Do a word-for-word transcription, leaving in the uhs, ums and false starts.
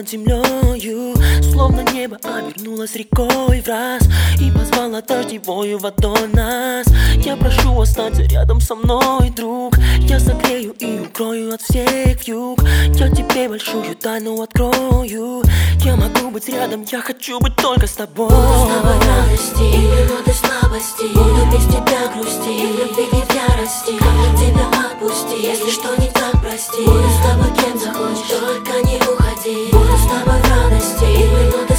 над землею, словно небо обернулось рекой в раз и позвала дождевою водой нас. Я прошу, останься рядом со мной, друг. Я согрею и укрою от всех вьюг. Я тебе большую тайну открою. Я могу быть рядом, я хочу быть только с тобой. Буду с тобой в радости и минуты слабости. Буду без тебя грусти и в любви не в ярости. Как тебя отпусти, если что не так, прости. Буду с тобой кем захочешь, только не уходи. Буду с тобой в радости и минуты